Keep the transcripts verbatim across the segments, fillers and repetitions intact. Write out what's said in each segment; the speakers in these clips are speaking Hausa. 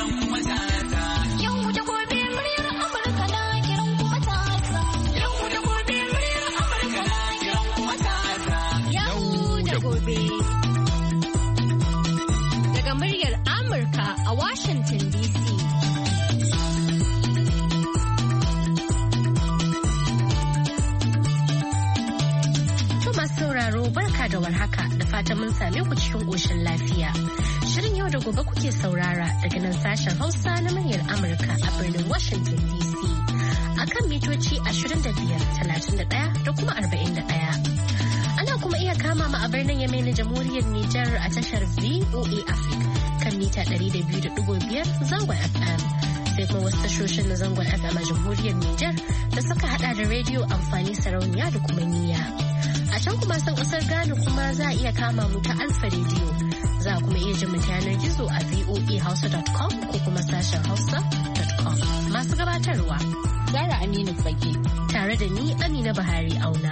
da warhaka da fatan mun same ku cikin ƙoshin lafiya. Shirin yau da gobe kuke saurara daga nan sashen Hausa na muryar Amurka a birnin Washington D C. A kan mitoci ashirin da biyar, talatin da ɗaya da kuma arba'in da ɗaya. Ana kuma iya kama mu a birnin Yamai na Jamhuriyar Nijar a tashar V O A Africa kan mita ɗari da biyu da ɗigo biyar zangon F M. Sai kuma wasu tashoshin na zangon F M a Jamhuriyar Nijar da suka hada da rediyo amfani sarauniya da kuma niyya. A can kuma san kasar Ghana kuma za a iya kama mu ta Alfa Radio. Za a kuma iya jin mu ta yanar gizo a v o a hausa dot com ko kuma sashen hausa dot com. Masu gabatarwa Zara Aminu Fage tare da ni Amina Buhari Auna.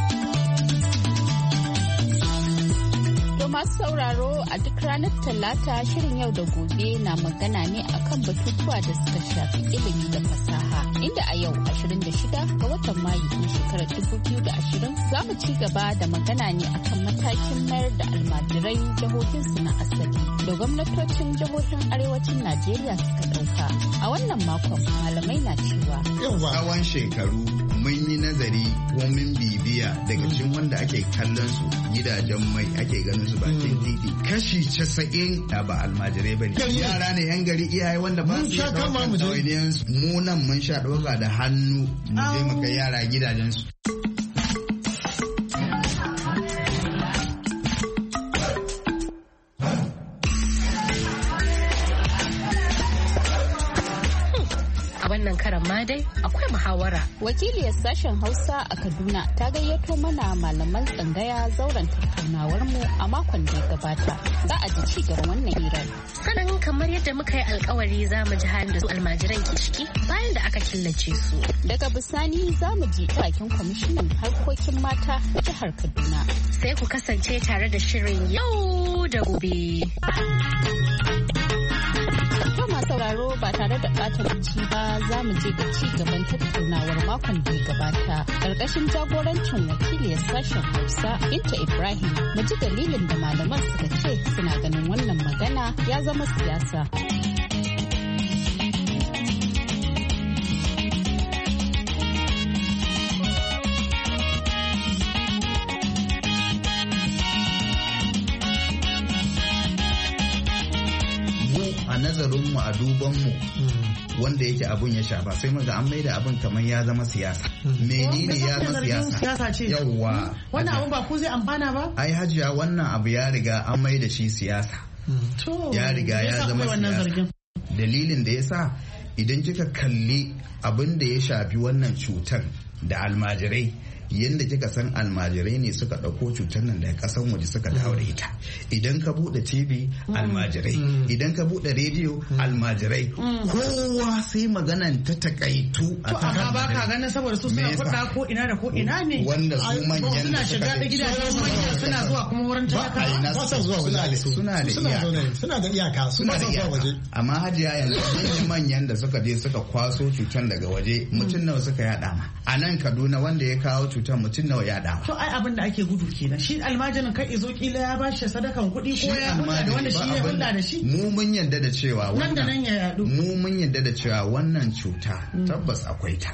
To masu sauraro a duk ranar Talata shirin yau da gobe na magana ne akan batutuwa da suka shafi ilimi da fasaha. Inda a yau ashirin da shida ga watan Mayu na shekarar dubu biyu da ashirin za mu ci gaba da magana ne akan matakin mayar da almajirai jihohinsu na asali da gwamnatocin jihohin arewacin Najeriya suka ɗauka. A wannan makon malamai na cewa. Tsawon shekaru mun yi nazari ko mun bibiya daga cikin wanda ake kallon su gidajen mai ake ganin su bakin titi. Kashi casa'in da ba almajirai ba ne. Yara ne yan gari iyaye wanda ba su ɗaukar ɗawainiyansu. Mu nan mun sha ɗauka da hannu mu je mu kai yara gidajensu. Wannan karan ma dai akwai muhawara. Wakiliyar sashen Hausa a Kaduna ta gayyato mana malaman tsangaya zauren tattaunawar mu a makon da ya gabata. Za a ji ci gaban wannan hirar. Sanan kamar yadda muka yi alkawari za mu ji halin da su almajiran ke ciki bayan da aka killace su. Daga bisani za mu ji bakin kwamishinan harkokin mata na jihar Kaduna. Sai ku kasance tare da shirin yau da gobe. sauraro ba tare da ɓata lokaci ba za mu je ga ci gaban tattaunawar makon da ya gabata ƙarƙashin jagorancin wakiliyar sashen Hausa Binta Ibrahim mu ji dalilin da malaman suka ce suna ganin wannan magana ya zama siyasa. nazarinmu a dubanmu wanda yake abun ya shafa sai muga an maida abun kamar ya zama siyasa. Menene ya zama siyasa? Yawwa. Wannan abun ba ku zai amfana ba? Ai hajiya wannan abu ya riga an maida shi siyasa. Ya riga ya zama siyasa. Dalilin da yasa idan kika kalli abin da ya shafi wannan cutar da almajirai yadda kika san almajirai ne suka ɗauko cutar nan daga ƙasan waje suka dawo da ita. Idan ka buɗe T V almajirai, idan ka buɗe rediyo almajirai, kowa sai maganan ta takaitu a ta amma ba ka ganin saboda su suna kuɗa ko ina da ko ina ne wanda su manyan suna shiga da gidajen manyan suna zuwa kuma wurin talaka ba sa zuwa suna da iyaka suna da iyaka suna da iyaka amma hajiya yanzu manyan da suka je suka kwaso cutar daga waje mutum nawa suka yada ma a nan Kaduna wanda ya kawo cutar mutum nawa ya dawa. To ai abin da ake gudu kenan shi almajirin kai izo kila ya bashi sadakan kuɗi ko ya hulɗa da wanda shi ya hulɗa da shi. Mu mun yarda da cewa nan da nan ya yadu. Mu mun yarda da cewa wannan cuta tabbas akwai ta.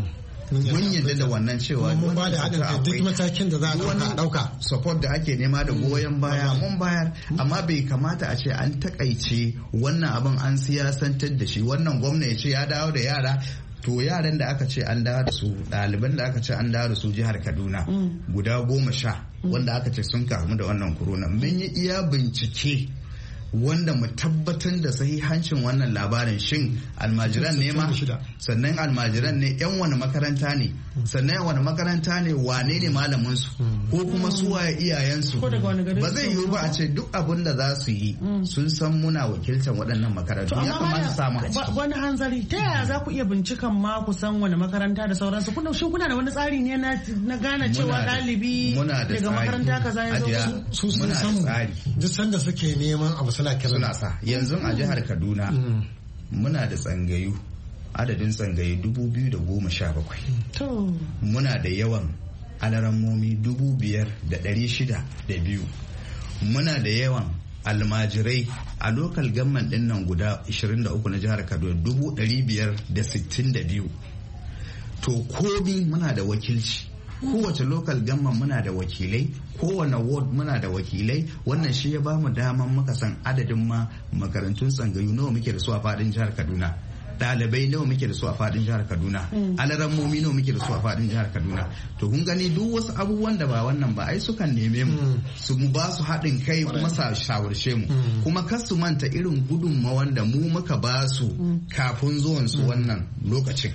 Mun yarda da wannan cewa mun ba da haɗin kai duk matakin da za a ɗauka. Support da ake nema da goyon baya mun bayar amma bai kamata a ce an takaice wannan abin an siyasantar da shi wannan gwamna ya ce ya dawo da yara. To yaran da aka ce an dawo da su ɗaliban da aka ce an dawo da su jihar Kaduna guda goma sha wanda aka ce sun kamu da wannan corona mun yi iya bincike wanda mu tabbatar da sahihancin wannan labarin shin almajiran ne ma sannan almajiran ne yan wani makaranta ne sannan wani makaranta ne wane ne malamin su ko kuma su waye iyayen su ba zai yiwu ba a ce duk abin da za su yi sun san muna wakiltar waɗannan makarantu ya kamata samu a ciki wani hanzari ta yaya za ku iya bincikan ma ku san wani makaranta da sauransu kuna shin kuna da wani tsari ne na gane cewa ɗalibi daga makaranta kaza ya zo su sun san duk sanda suke neman abu suna sa yanzu a jihar Kaduna muna da tsangayu adadin tsangayu dubu biyu da goma sha bakwai. Muna da yawan alarammomi dubu biyar da ɗari shida da biyu. Muna da yawan almajirai a lokal gamman ɗin nan guda ashirin da uku na jihar Kaduna dubu ɗari biyar da sittin da biyu. To komi muna da wakilci. Kowace lokal gamman muna da wakilai, kowane ward muna da wakilai. Wannan shi ya bamu daman muka san adadin ma makarantun tsangayu nawa muke da su a faɗin jihar Kaduna. Ɗalibai nawa muke da su a fadin jihar Kaduna, alarammomi nawa muke da su a fadin jihar Kaduna. To kun gani duk wasu abubuwan da ba wannan ba ai sukan neme mu su mu ba su haɗin kai kuma sa shawarce mu, kuma kar su manta irin gudunmawan da mu muka ba su kafin zuwan su wannan lokacin.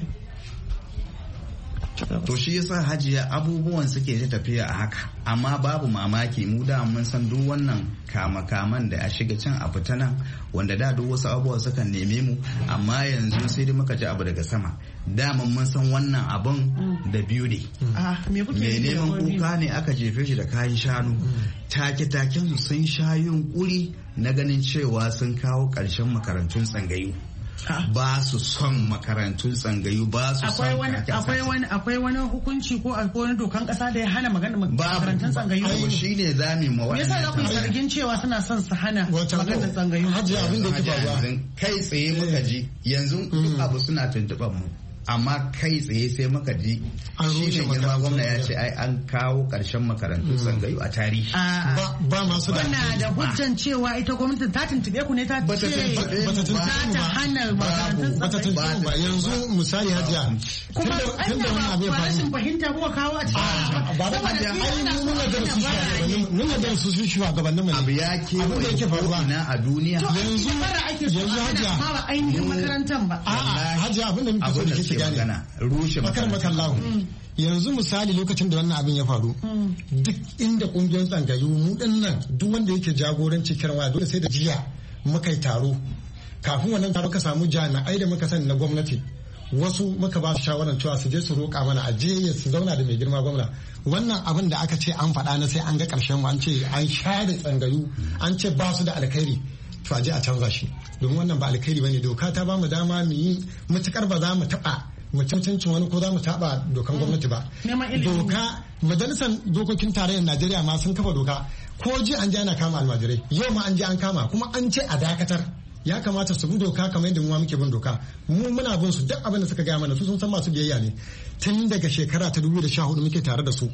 To shi yasa Hajiya abubuwan suke ta tafiya a haka, amma babu mamaki mu da mun san duk wannan kama-kaman da a shiga can a fita nan, wanda da duk wasu abubuwa sukan neme mu, amma yanzu sai dai muka ji abu daga sama. Daman mun san wannan abun da biyu ne. Me neman kuka ne aka jefe shi da kayan shanu. Take-taken su sun sha yunkuri na ganin cewa sun kawo ƙarshen makarantun tsangayu. Ba su son makarantun tsangayu, ba su son akwai wani akwai wani hukunci ko akwai wani dokan kasa da ya hana magana makarantun tsangayu. Ba shi ne zami ma wannan. Yasa za ku zargin cewa suna son su hana maganar tsangayu. Hajji abin da ke faruwa kai tsaye muka ji yanzu duk abu suna tuntuɓar mu. Amma kai tsaye sai muka ji shi ne girma gwamna ya ce ai an kawo ƙarshen makarantun tsangayu a tarihi. Ba masu da Wana da hujjan cewa ita gwamnatin ta tuntube ku ne ta ce za ta hana makarantun tsangayu. ba yanzu misali Hajiya. Kuma an da ba rashin fahimta kuka kawo a cikin ba da Hajiya ai nuna da su shugabannin nuna da su shugabannin mu. Abu ya ke abin da yake faruwa na a duniya. Yanzu yanzu Hajiya ba ainihin makarantar ba. A'a Hajiya abin da muke so da kike magana rushe makarantar. Yanzu misali lokacin da wannan abin ya faru duk inda kungiyar tsangayu mu nan duk wanda yake jagoranci kirwa dole sai da jiya muka yi taro. Kafin wannan taro ka samu jami'ai da muka sani na gwamnati, wasu muka ba su shawarar cewa su je su roƙa mana a je su zauna da mai girma gwamna. Wannan abin da aka ce an faɗa na sai an ga ƙarshen mu, an ce an share tsangayu, an ce ba su da alkhairi, to a je a canza shi, domin wannan ba alkhairi bane. Doka ta ba mu dama mu yi, matukar ba za mu taɓa mutuncin wani ko za mu taɓa dokan gwamnati ba. Doka majalisar dokokin tarayyar Najeriya ma sun kafa doka, ko ji an je ana kama almajirai, yau ma an je an kama, kuma an ce a dakatar. Ya kamata su bi doka kamar yadda mu muke bin doka. Mu muna bin su duk abin da suka gaya mana, su sun san masu biyayya ne. Tun daga shekara ta dubu da sha hudu muke tare da su.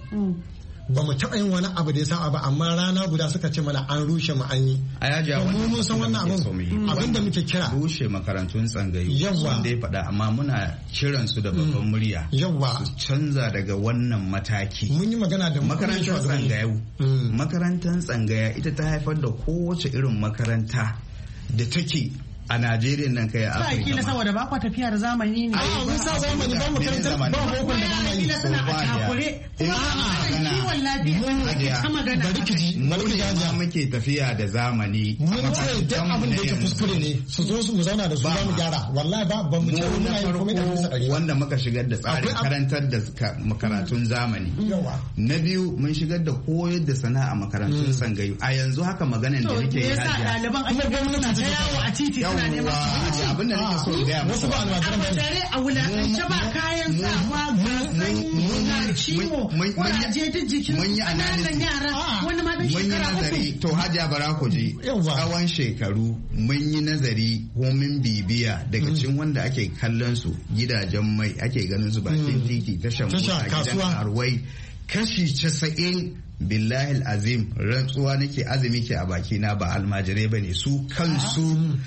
Ba mu taɓa yin wani abu da ya saba ba, amma rana guda suka ce mana an rushe mu an yi. A yaji a wannan mun san wannan abin abin da muke kira rushe makarantun tsangayu. Yawwa. Wanda ya faɗa, amma muna kiran su da babban murya. Yawwa. Su canza daga wannan mataki. Mun yi magana da makarantar tsangayu. Makarantar tsangaya ita ta haifar da kowace irin makaranta da take a Najeriya nan kai a Afirka. Kila saboda ba kwa tafiya da zamani ne. A'a mun sa zamani ba makarantar ba boko da zamani. Kila suna a takure. Kuma ana kiwon lafiya ake ta magana. Bari ki ji. Mu ne muke tafiya da zamani. Mun ce duk abin da yake kuskure ne su zo su mu zauna da su za mu gyara. Wallahi ba ban mu ce muna yin komai da bisa ɗari. Wanda muka shigar da tsarin karantar da makarantun zamani. Na biyu mun shigar da koyar da sana'a makarantun tsangayu. A yanzu haka maganan da nake yi hajiya. Ɗaliban ake gwamnati ta yawo a titi. Yawwa abin da nake so gaya wasu ba almajiran ba tare a wulakance ba kayan sawa ga ciwo kuraje duk jikin ƙananan yara wani ma dan shekara uku. To Hajiya bara ku ji tsawon shekaru mun yi nazari ko mun bibiya daga cikin wanda ake kallon su gidajen mai ake ganin su bakin titi tashan mota gidan karuwai kashi casa'in billahi azim rantsuwa nake azumi ke a baki na ba almajirai bane su kansu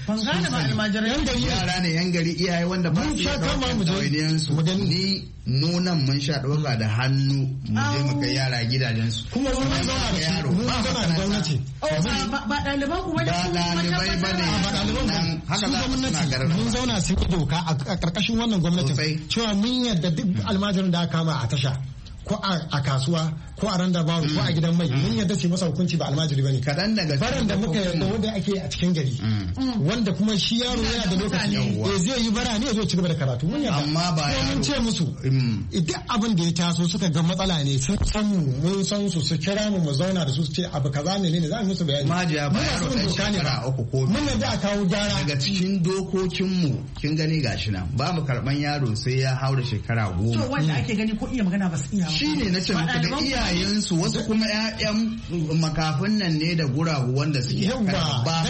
yara ne yan gari iyaye wanda ba su da ɗawainiyan su ni nunan mun sha ɗauka da hannu mu je mu kai yara gidajen su kuma mun zauna da yaro mun zauna da gwamnati ba ɗaliban ku wani ba ɗalibai bane ba ɗaliban haka za mu suna mun zauna sun yi doka a ƙarƙashin wannan gwamnatin cewa mun yadda duk almajirin da aka kama a tasha ko a kasuwa ko a randa bawo ko a gidan mai mun yadda ce masa hukunci ba almajiri bane kadan daga baran da muka yarda wanda ake a cikin gari wanda kuma shi yaro yana da lokaci eh zai yi bara ne zai ci gaba da karatu mun yarda amma ba mun ce musu idan abin da ya taso suka ga matsala ne sun san mu mun san su su kira mu mu zauna da su su ce abu kaza ne ne za mu musu bayani majiya ba yaro da shekara uku ko mun yadda a kawo gyara daga cikin dokokin mu kin gani gashi nan ba mu karban yaro sai ya haura shekara goma to wanda ake gani ko iya magana ba su iya shine nace muku da iyayensu wasu kuma ƴaƴan makafin nan ne da guragu wanda suke ba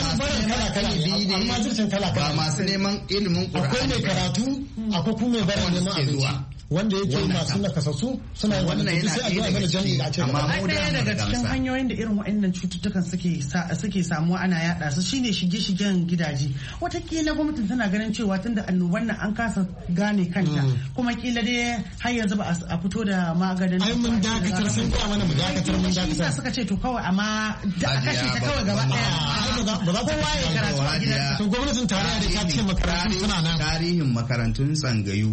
masu kala kala ba masu neman ilimin Qur'ani akwai mai karatu akwai kuma mai bara neman abinci wanda yake masu nakasassu suna yin wannan yana sai a zuwa mana jami'i da ce amma mu da daga cikin hanyoyin da irin waɗannan cututtukan suke suke samuwa ana yada su shine shige-shigen gidaje watakila gwamnatin tana ganin cewa tunda annoban nan an kasa gane kanta kuma kila dai har yanzu ba a fito da maganin ai mun dakatar sun ga mana mu dakatar mun dakatar suka ce to kawai amma da aka kashe ta kawai gaba daya ba za kowa ya karatu a gidan to gwamnatin tarayya da ta ce makarantu suna nan tarihin makarantun tsangayu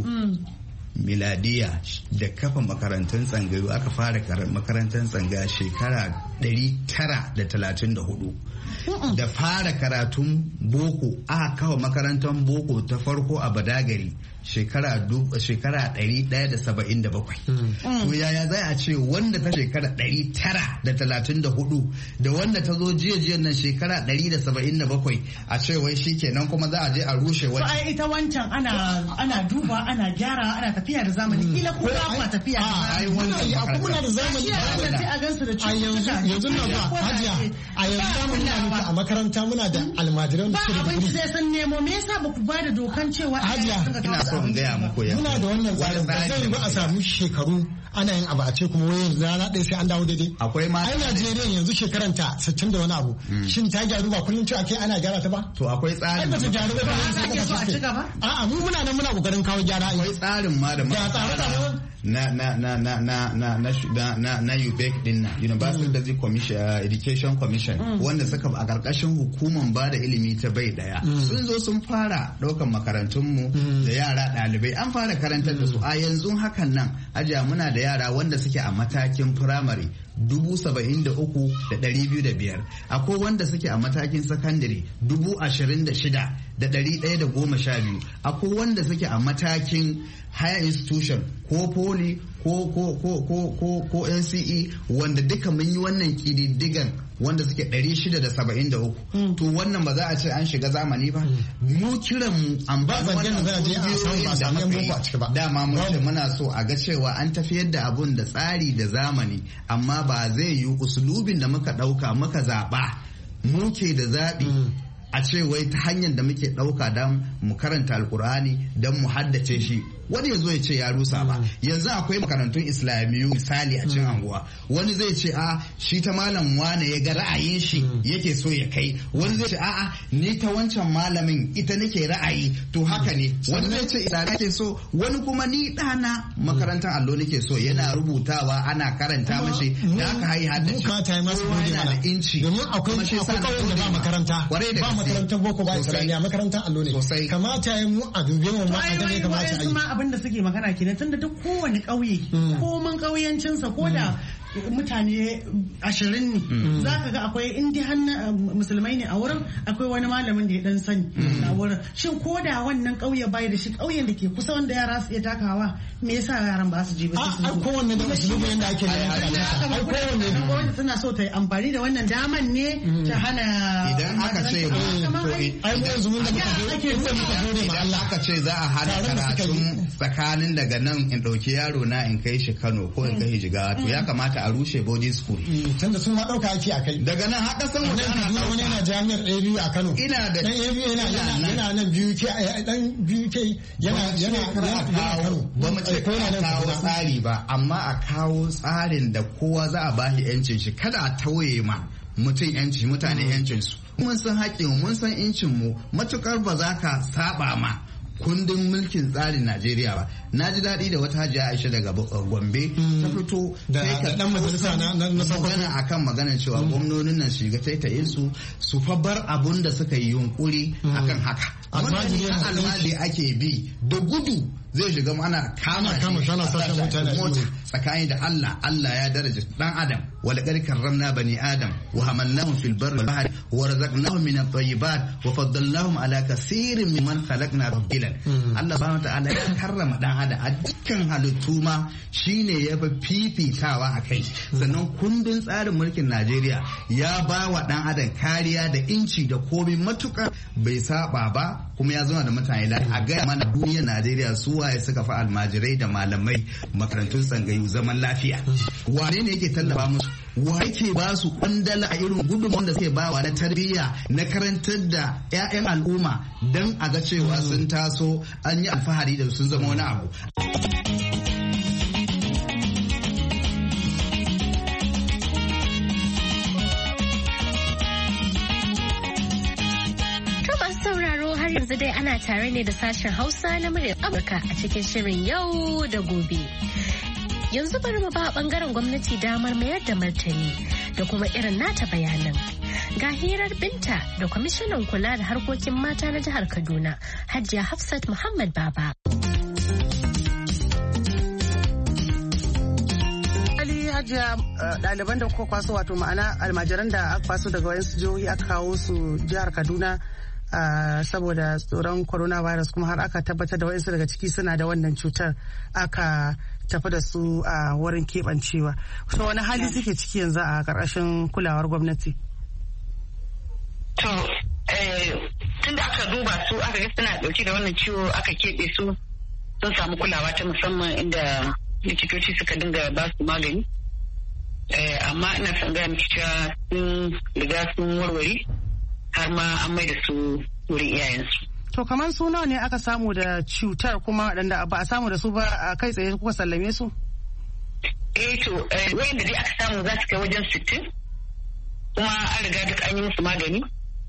miladiya da kafa makarantun tsangayu aka fara makarantar tsangaya shekara ɗari tara da talatin da hudu da fara karatun boko aka kafa makarantar boko ta farko a Badagari shekara shekara ɗari ɗaya da saba'in da bakwai to yaya za a ce wanda ta shekara ɗari tara da talatin da hudu da wanda ta zo jiya jiyan nan shekara ɗari da saba'in da bakwai a ce wai shi kenan kuma za a je a rushe wani ai ita wancan ana ana duba ana gyara ana tafiya da zamani kila ko ba tafiya ai wannan ya kuma da zamani a gansu da a yanzu yanzu na ba hajiya a yanzu zamani na a makaranta muna da almajiran da suke da digiri sai san nemo me yasa ba ku ba da dokan cewa hajiya ina so in gaya muku yanzu muna da wannan tsarin ba zai ba a samu shekaru ana yin abu a ce kuma wai yanzu rana ɗaya sai an dawo daidai akwai ma ai Najeriya yanzu shekaranta sittin da wani abu shin ta gyaru ba kullum ce ake ana gyara ta ba to akwai tsarin ai ba ta gyaru ba ake so a ci gaba a'a mu muna nan muna kokarin kawo gyara akwai tsarin ma da na na na na na na na na na U B E C din na University Commission Education Commission wanda suka a karkashin hukumar ba da ilimi ta bai daya sun zo sun fara daukan makarantun mu da yara dalibai an fara karantar da su a yanzu hakan nan ajiya muna da yara wanda suke a matakin primary dubu saba'in da uku da ɗari biyu da biyar akwai wanda suke a matakin sakandare dubu ashirin da shida da ɗari ɗaya da goma sha biyu akwai wanda suke a matakin higher institution ko poli ko ko ko ko ko ko N C E wanda duka mun yi wannan kididdigan wanda suke ɗari shida da saba'in da uku to wannan ba za a ce an shiga zamani ba mu kiran mu an ba wannan kungiyoyin da dama mun ce muna so a ga cewa an tafiyar da abun da tsari da zamani amma ba zai yi usulubin da muka ɗauka muka zaɓa muke da zaɓi a ce wai ta hanyar da muke ɗauka don mu karanta alkur'ani don mu haddace shi wani ya zo ya ce ya rusa ba yanzu akwai makarantun islamiyu misali a cikin anguwa wani zai ce a shi ta malam wane ya ga ra'ayin shi yake so ya kai wani zai ce a'a ni ta wancan malamin ita nake ra'ayi to haka ne wani zai ce ita nake so wani kuma ni ɗana makarantar allo nake so yana rubutawa ana karanta mashi da aka hayi haddace kowa yana da inci domin akwai kawai da ba makaranta ba makarantar boko ba islamiyya makarantar allo ne kamata ya mu a dubi mu ma a gane kamata a yi abin da suke magana kenan tunda duk kowane ƙauye komin ƙauyancinsa ko da mutane ashirin ne za ka ga akwai indi hannun musulmai ne a wurin akwai wani malamin da ya dan sani a wurin shin ko da wannan ƙauye bai da shi ƙauyen da ke kusa wanda yara su iya takawa me yasa yaran ba su je ba su a kowanne da musulmi yanda ake yi ai kowanne gwamnati tana so ta yi amfani da wannan daman ne ta hana idan aka ce ai mu yanzu mun da muka ake so muka gode ma Allah aka ce za a hana karatun tsakanin daga nan in dauki yaro na in kai shi Kano ko in kai shi Jigawa to ya kamata a rushe boarding school tunda sun ma dauka ake akai daga nan har kasan waje ana wani yana jami'ar A B U a Kano ina da dan A B U yana yana nan biyu ke dan biyu ke yana yana kawo ba mu ce kawo tsari ba amma a kawo tsarin da kowa za a bashi yancin shi kada a tauye ma mutum yanci mutane yancin su mun san haƙƙin mun san incin mu matukar ba za ka saba ma kundin mulkin tsarin Najeriya ba na ji daɗi da wata hajiya Aisha daga Gombe ta fito da dan majalisa na na magana akan maganar cewa gwamnonin nan shiga taitayin su su fa bar abun da suka yi yunkuri akan haka almajiri ake bi da gudu zai shiga mana kama kama shana sashen mutane mota tsakani da Allah Allah ya daraja dan adam wala qad karramna bani adam wa hamalnahum fil barri wal bahri wa razaqnahum min at-tayyibat wa faddalnahum ala kaseerin mimman khalaqna tafdilan Allah subhanahu wa ta'ala ya karrama dan adam a dukkan halittu ma shine ya fi fifitawa a kai sannan kundin tsarin mulkin Najeriya ya ba wa dan adam kariya da inci da komai matuƙa bai saba ba kuma ya zama da mutane lafiya a gaya mana duniyar Najeriya su waye suka fi almajirai da malamai makarantun tsangayu zaman lafiya wane ne yake tallafa musu wa yake ba su kwandala a irin gudunmawar da suke bawa na tarbiyya na karantar da 'ya'yan al'umma don a ga cewa sun taso an yi alfahari da sun zama wani abu. yanzu dai ana tare ne da sashen Hausa na muryar Amurka a cikin shirin yau da gobe. Yanzu bari mu ba bangaren gwamnati damar mayar da martani da kuma irin nata bayanan. Ga hirar Binta da kwamishinan kula da harkokin mata na jihar Kaduna, Hajiya Hafsat Muhammad Baba. Hajiya ɗaliban da kuka kwaso wato ma'ana almajiran da aka kwaso daga wayansu jihohi aka kawo su jihar Kaduna Uh, saboda tsoron coronavirus kuma har aka tabbatar da waɗansu daga ciki suna da wannan cutar aka tafi da su a uh, wurin keɓancewa. So wani hali suke ciki yanzu a ƙarƙashin kulawar gwamnati? To, tun da aka duba su aka ga suna ɗauke da wannan ciwo aka keɓe su sun samu kulawa ta musamman inda likitoci suka dinga ba su magani. Amma ina son gaya miki cewa sun riga sun warware har ma an mai da su wurin iyayensu. To kamar su nawa ne aka samu da cutar kuma waɗanda ba a samu da su ba a kai tsaye kuka sallame su? Eh to wayanda dai aka samu za su kai wajen sittin kuma an riga duk an yi musu magani.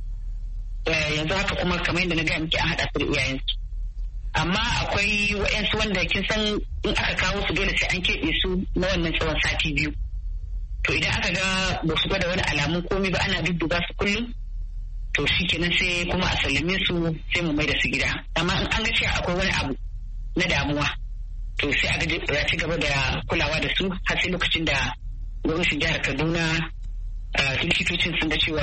Yanzu haka kuma kamar yadda na gaya miki an haɗa su da iyayensu. Amma akwai wayansu wanda kin san in aka kawo su dole sai an keɓe su na wannan tsawon sati biyu. To idan aka ga ba su gwada wani alamun komai ba ana dudduba su kullum. To shi kenan sai kuma a sallame su sai mu mai da su gida amma in an ga cewa akwai wani abu na damuwa to sai a ga ci gaba da kulawa da su har sai lokacin da gwamnatin jihar Kaduna likitocin sun ga cewa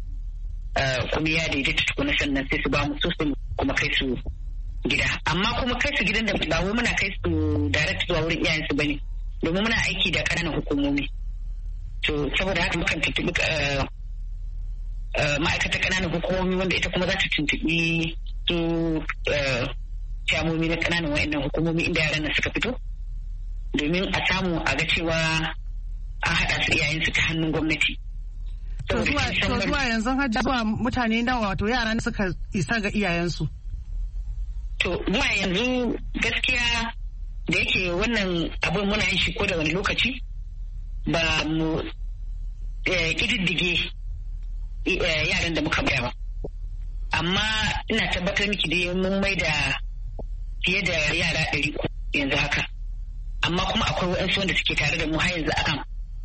kuma ya daidaita tukuna sannan sai su ba mu su kuma kai su gida amma kuma kai su gidan da ba wai muna kai su direct zuwa wurin iyayensu bane domin muna aiki da ƙananan hukumomi to saboda haka mukan tuntuɓi ma'aikatan ƙananan hukumomi wanda ita kuma za ta tuntuɓi su shamomi na ƙananan wa'annan hukumomi inda yaran nan suka fito domin a samu a ga cewa an haɗa su iyayensu ta hannun gwamnati. To zuwa yanzu hajji zuwa mutane nawa wato yaran suka isa ga iyayensu? To zuwa yanzu gaskiya da yake wannan abin muna yin shi ko da wani lokaci ba mu ƙididdige yaran da muka bayar ba amma ina tabbatar miki dai mun mai da fiye da yara ɗari yanzu haka amma kuma akwai waɗansu wanda suke tare da mu har yanzu akan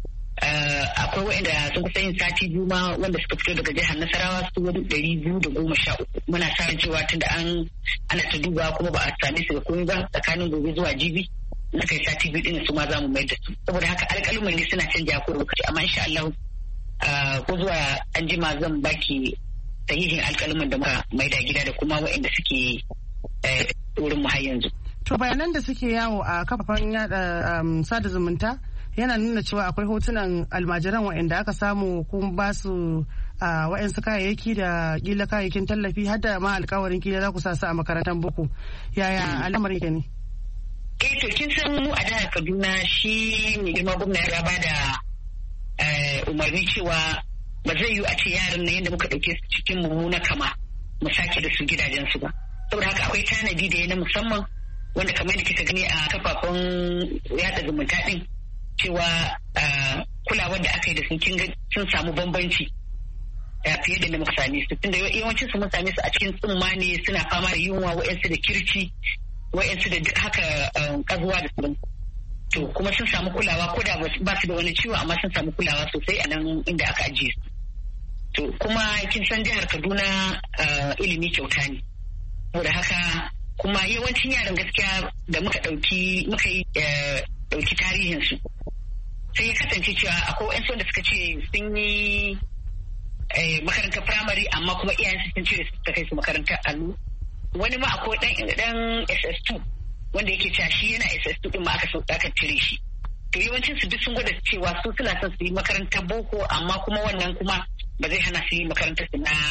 akwai waɗanda sun kusa yin sati biyu ma wanda suka fito daga jihar Nasarawa su wani ɗari biyu da goma sha uku muna sa ran cewa tunda an ana ta duba kuma ba a same su da komai ba tsakanin gobe zuwa jibi na kai sati biyu ɗin su ma za mu mai da su saboda haka alƙalumai ne suna canja ko lokaci amma insha Allah ko zuwa an jima zan baki sahihin alƙaluman da muka maida gida da kuma waɗanda suke wurin mu har yanzu. To bayanan da suke yawo a kafafen yada sada zumunta yana nuna cewa akwai hotunan almajiran waɗanda aka samu kuma ba su waɗansu kayayyaki da kila kayayyakin tallafi har da ma alƙawarin kila za ku sa su a makarantar boko. Yaya al'amarin ke ne? Eh to kin san mu a jihar Kaduna shi mai girma gwamna ya ba da umarni cewa ba zai yiwu a ce yaran nan yadda muka ɗauke su cikin mummuna kama mu sake da su gidajensu ba saboda haka akwai tanadi da ya na musamman wanda kamar da kika gani a kafafen yada zumunta din cewa kulawar da aka yi da sun sun samu bambanci fiye da na muka same su tunda yawancin su mun same su a cikin tsumma ne suna fama da yunwa wa'yansu da kirci wa'yansu da haka kazuwa da sauran to kuma sun samu kulawa ko da ba su da wani ciwo amma sun samu kulawa sosai a nan inda aka ajiye su to kuma kin san jihar Kaduna ilimi kyauta ne saboda haka kuma yawancin yaran gaskiya da muka ɗauki muka yi ɗauki tarihinsu sai ya kasance cewa akwai wa'yansu wanda suka ce sun yi makarantar firamare amma kuma iyayensu sun cire su suka kai su makarantar allo. Wani ma akwai ɗan S S two wanda yake cewa shi yana S S two ɗin ma aka so aka cire shi. To yawancin su duk sun gwada cewa su suna son su yi makarantar boko amma kuma wannan kuma ba zai hana su yi makarantar su na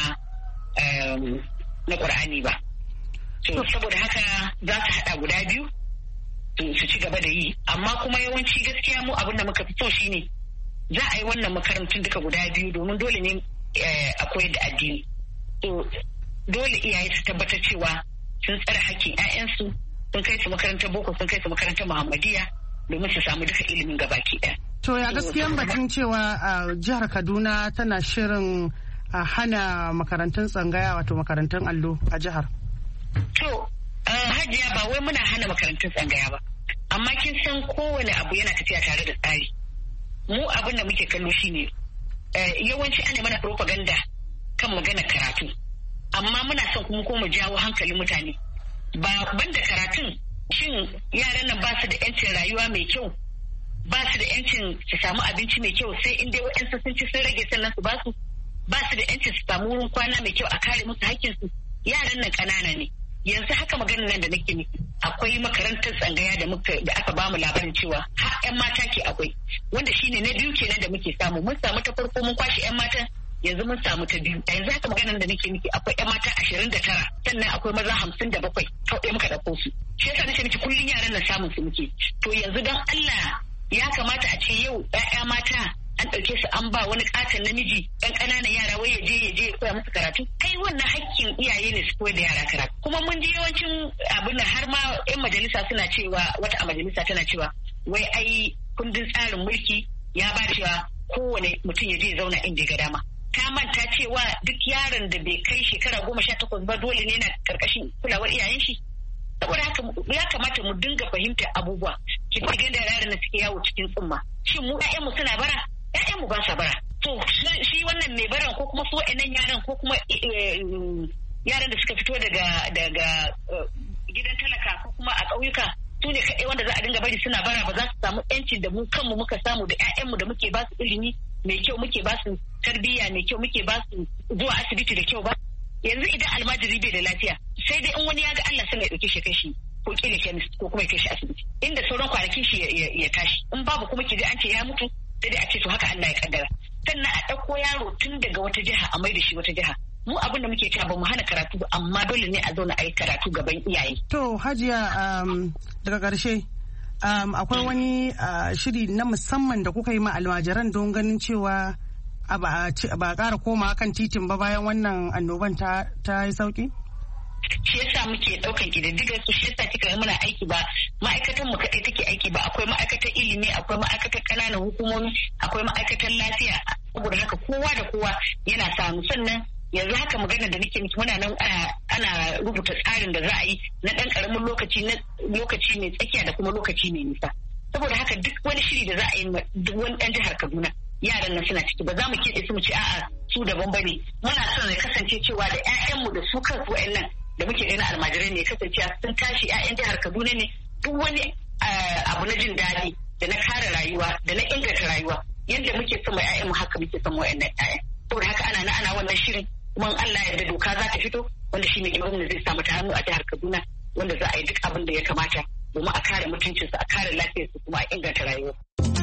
na Qur'ani ba. To saboda haka za su haɗa guda biyu su ci gaba da yi amma kuma yawanci gaskiya mu abin da muka fi so shine za a yi wannan makarantun duka guda biyu domin dole ne a koyar da addini. To dole iyaye su tabbatar cewa sun tsare hakkin 'ya'yansu sun kai su makarantar boko sun kai su makarantar muhammadiya domin su samu duka ilimin gabaki ɗaya. To ya gaskiyan batun cewa jihar Kaduna tana shirin hana makarantun tsangaya wato makarantun allo a jihar? To hajiya ba wai muna hana makarantun tsangaya ba amma kin san kowane abu yana tafiya tare da tsari. Mu abin da muke kallo shine yawanci ana mana propaganda kan magana karatu amma muna son kuma ko mu jawo hankalin mutane ba banda karatun shin yaran nan ba su da yancin rayuwa mai kyau ba su da yancin su samu abinci mai kyau sai in dai wa'yansu sun ci sun rage sannan su ba su ba su da yancin su samu wurin kwana mai kyau a kare musu hakkin su. Yaran nan ƙanana ne yanzu haka maganin nan da nake miki akwai makarantar tsangaya da muka da aka bamu labarin cewa har yan mata ke akwai wanda shine na biyu kenan da muke samu mun samu ta farko mun kwashe yan mata yanzu mun samu ta biyu yanzu haka maganin da nake miki akwai yan mata ashirin da tara sannan akwai maza hamsin da bakwai kawai muka ɗauko su shi yasa nace miki kullun yaran nan samun su muke to yanzu dan Allah ya kamata a ce yau ƴaƴa mata an ɗauke su an ba wani ƙaton namiji ɗan ƙananan yara wai ya je ya je ya koya musu karatu kai wannan hakkin iyaye ne su koyar da yara karatu kuma mun ji yawancin abin da har ma yan majalisa suna cewa wata a majalisa tana cewa wai ai kundin tsarin mulki ya ba cewa kowane mutum ya je ya zauna inda ya ga dama ta manta cewa duk yaron da bai kai shekara goma sha takwas ba dole ne na karkashin kulawar iyayen shi saboda haka ya kamata mu dinga fahimtar abubuwa ki ga da yaran da suke yawo cikin tsumma shin mu ƴaƴanmu suna bara ƴaƴanmu ba sa bara to shi wannan mai baran ko kuma su wa'annan yaran ko kuma yaran da suka fito daga daga gidan talaka ko kuma a ƙauyuka su ne kaɗai wanda za a dinga bari suna bara ba za su samu ƴancin da mu kanmu muka samu da ƴaƴanmu da muke ba su ilimi mai kyau muke ba su tarbiyya mai kyau muke ba su zuwa asibiti da kyau ba yanzu idan almajiri bai da lafiya sai dai in wani ya ga Allah sai ya ɗauke shi kai shi ko kila kemis ko kuma ya kai shi asibiti inda sauran kwanakin shi ya tashi in babu kuma ki ji an ce ya mutu sai dai a ce to haka Allah ya kaddara sannan a ɗauko yaro tun daga wata jiha a mai da shi wata jiha mu abin da muke cewa ba mu hana karatu ba amma dole ne a zauna a yi karatu gaban iyaye. To Hajiya daga ƙarshe akwai wani shiri na musamman da kuka yi ma almajiran don ganin cewa ba a ƙara koma kan titin ba bayan wannan annoban ta yi sauki? Shi yasa muke ɗaukan ƙididdigar su shi yasa kika muna aiki ba ma'aikatan mu kaɗai take aiki ba akwai ma'aikatan ilimi akwai ma'aikatan ƙananan hukumomi akwai ma'aikatan lafiya saboda haka kowa da kowa yana samu sannan yanzu haka magana da nake miki muna nan ana rubuta tsarin da za a yi na ɗan ƙaramin lokaci na lokaci mai tsakiya da kuma lokaci mai nisa saboda haka duk wani shiri da za a yi duk wani ɗan jihar Kaduna yaran nan suna ciki ba za mu keɓe su mu ce a'a su daban bane muna son ya kasance cewa da 'ya'yanmu da su kansu wa'annan da muke gani almajirai ne kasance sun tashi 'ya'yan jihar Kaduna ne duk wani abu na jin daɗi da na kare rayuwa da na inganta rayuwa yadda muke son mai 'ya'yanmu haka muke son wa'annan 'ya'yan saboda haka ana na ana wannan shirin kuma Allah yarda doka za ta fito wanda shi ne gwamnati zai samu ta hannu a jihar Kaduna wanda za a yi duk abin da ya kamata domin a kare mutuncinsu a kare lafiyarsu kuma a inganta rayuwa.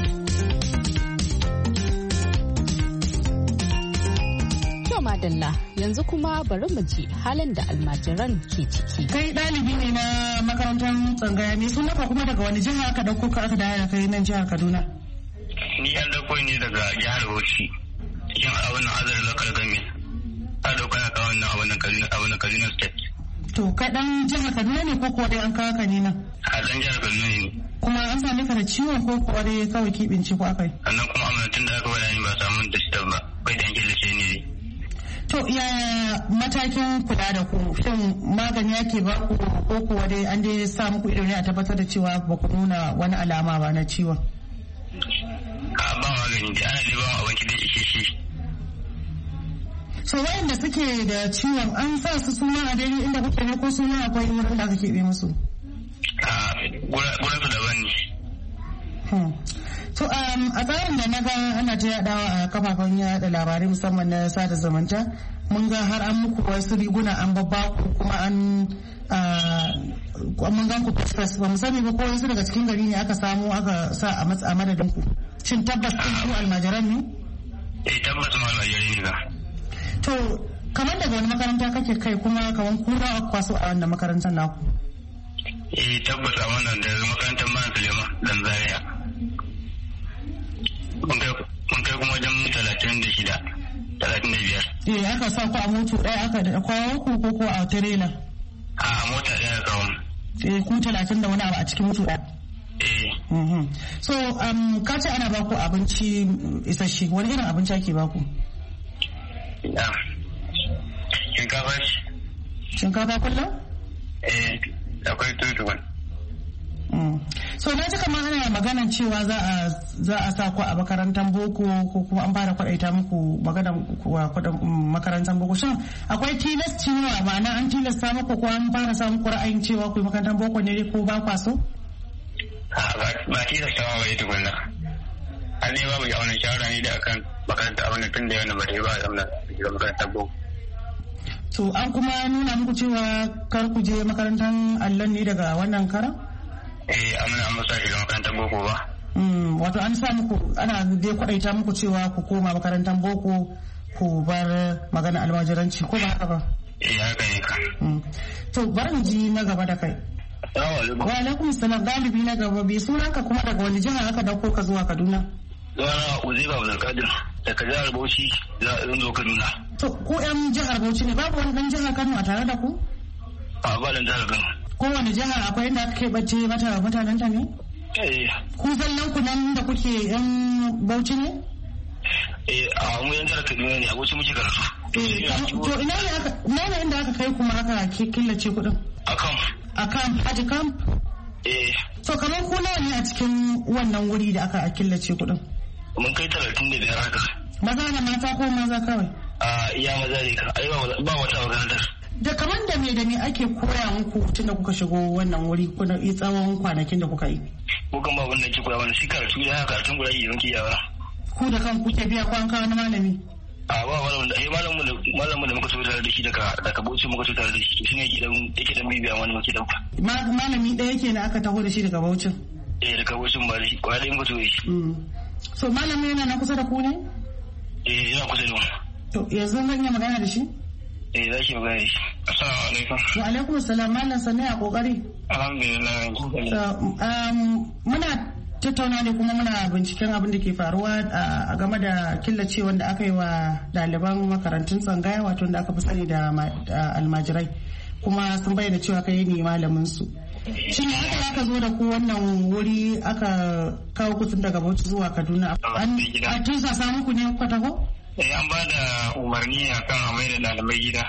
Madalla yanzu kuma bari mu ji halin da almajiran ke ciki. Kai ɗalibi ne na makarantar tsangaya ne sun naka kuma daga wani jiha aka dauko ka aka dawo kai nan jihar Kaduna. Ni an dauko ne daga jihar Bauchi cikin abin nan azar local government. A dauko na kawo wannan abin nan Kaduna abin nan Kaduna state. To kai dan jihar Kaduna ne ko kuwa dai an kawo ka ne nan? A dan jihar Kaduna ne. Kuma an same ka da ciwon ko kuwa dai kawai kibinci ko akai? Sannan kuma amma tun da aka wada ni ba samu da shi ba kai da yanke lace ne. To ya matakin kula da ku shin magani yake ba ku ko kuwa dai an dai sa muku ido ne a tabbatar da cewa ba ku nuna wani alama ba na ciwon? A ba magani da ana neman abinci da ishe shi. so wayanda suke da ciwon an sa su suna a daidai inda kuke ne ko suna akwai wurin da aka keɓe musu? a gurin su daban ne. To a tsarin da na ga ana ta yadawa a kafafen yada labarai musamman na sada zumunta mun ga har an muku wasu riguna an babba ku kuma an mun gan ku fes ba mu sani ba ko wasu daga cikin gari ne aka samu aka sa a madadin ku. Shin tabbas kun ku almajiran ne? Eh tabbas mu almajirai ne ga. To kamar daga wani makaranta kake kai kuma kamar kuna aka kwaso a wannan makarantar naku? Eh tabbas a wannan daga makarantar Malam Suleiman dan Zaria. Mun kai kuma wajen talatin da shida, talatin da biyar. Eh aka sa ku a moto ɗaya aka da kwawo ku ko ko a tirela? A mota ɗaya kawo. Eh ku talatin da wani abu a cikin moto ɗaya? Eh. So um, ka ce ana baku abinci isasshe, wani irin abinci ake baku? Ya. Shinkafa ce. Shinkafa kullum? Eh, akwai tutuwan. So na ji kamar ana maganan cewa za a za a sa ku a makarantar boko ko kuma an fara kwadaita muku maganan kudin makarantar boko, shin akwai tilasci ne ma'ana an tilasta muku ko an fara sa muku ra'ayin cewa ku makarantar boko ne ko ba kwa so? Ba tilasta ba bai tukunna. An ne babu yawon shawara ne da akan makarantar abin da tun da yana ba ta yi ba a makarantar boko. To an kuma nuna muku cewa kar ku je makarantar allon ne daga wannan karan? Eh, amina an musa shiga makarantar boko ba. Wato an sa muku ana dai kwadaita muku cewa ku koma makarantar boko ku bar magana almajiranci ko ba haka ba? Eh, haka ne ka. To bari mu ji na gaba da kai. Wa alaikum salam, galibi na gaba bai sunanka kuma daga wani jiha aka dauko ka zuwa Kaduna? Zuwa Uzaiba Abdulkadir daga jihar Bauchi za a zo Kaduna. To ko yan jihar Bauchi ne, babu wani dan jihar Kano a tare da ku? A ba dan jihar Kano. Kowane jihar akwai inda aka keɓace mata mutanen ta ne? Eh. Ku zallan ku nan da kuke yan Bauchi ne? Eh, a mu yan jihar Kaduna ne, a wasu muke karatu. To ina ne aka ina ne inda aka kai kuma aka killace kuɗin? A camp. A camp, Haji camp? Eh. To kamar ku nawa ne a cikin wannan wuri da aka killace kuɗin? Mun kai talatin da biyar haka. Maza da mata ko maza kawai? A iya maza ne, ai ba wata makarantar. Da kamar da me da me ake koya muku tun da kuka shigo wannan wuri kuna yi tsawon kwanakin da kuka yi? Mukan ba wanda ke koya wani shi karatu da haka karatun guda idan ke yawa. Ku da kan kuke biya kwan kawo na malami? A ba malamin da ai malamin da malamin da muka so tare da shi daga daga Bauchi muka so tare da shi shine yake dan yake dan bibiya wani muke dauka. Malami ɗaya yake na aka taho da shi daga Bauchi? Eh daga Bauchi ba da shi kwa dai muka so shi. So malami yana na kusa da ku ne? Eh yana kusa da mu. To yanzu zan iya magana da shi? Eh za ki magana da shi. Assalamu alaikum. Wa alaikum assalam, malam sanne a kokari. Alhamdulillah. Muna tattauna ne kuma muna binciken abin da ke faruwa a game da killace wanda aka yi wa ɗaliban makarantun tsangaya wato da aka fi sani da almajirai kuma sun bayyana cewa kai ne malamin su. Shi ne haka aka zo da ku wannan wuri aka kawo kutun daga Bauchi zuwa Kaduna. An tusa samu ku ne kwata ko? Eh an ba da umarni akan a mai da ɗalibai gida.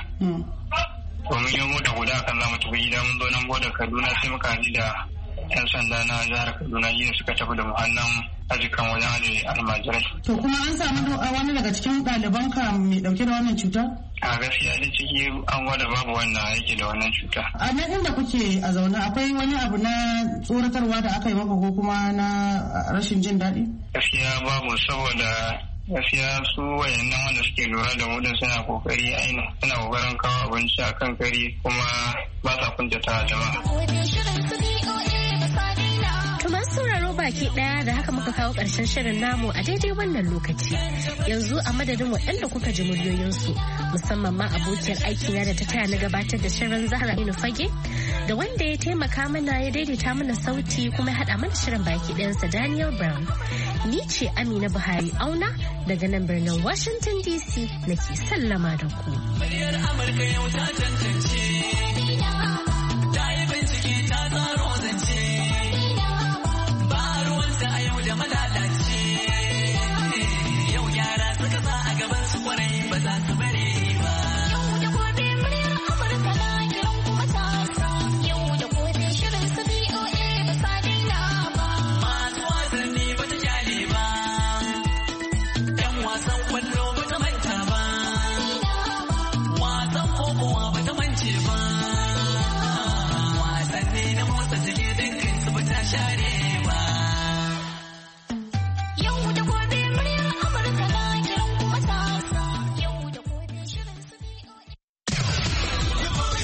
To mun yi mota guda akan za mu tafi gida mun zo nan boda Kaduna sai muka haɗu da yan sanda na jihar Kaduna ne suka tafi da muhannan ajikan wajen aje almajirai. To kuma an samu wani daga cikin ɗaliban ka mai ɗauke da wannan cuta? A gaskiya da ciki an gwada babu wannan yake da wannan cuta. A nan inda kuke a zaune akwai wani abu na tsoratarwa da aka yi maka ko kuma na rashin jin daɗi? Gaskiya babu saboda gaskiya su wayannan wanda suke lura da mu suna kokari ainihin suna kokarin kawo abinci a kan kari kuma ba sa kuntata jama'a. sauraro baki daya da haka muka kawo karshen shirin namu a daidai wannan lokaci. Yanzu a madadin waɗanda kuka ji muryoyinsu musamman ma abokiyar aikina da ta taya na gabatar da shirin Zahra Aminu Fage da wanda ya taimaka mana ya daidaita mana sauti kuma ya haɗa mana shirin baki ɗayansa Daniel Brown. Ni ce Amina Buhari Auna daga nan birnin Washington D C nake sallama da ku. Muryar Amurka yau ta tantance. Ta yi bincike ta tsaro zance. Da malalace yau yara suka sa a gaban su kwarai ba za su bare ba. Yau da gobe muryar Amurka na kiran kuma ta yau da gobe shirin su B O A ba sa daina ba. Masu wasanni ba ta kyale ba, yan wasan kwallo ba ta manta ba. share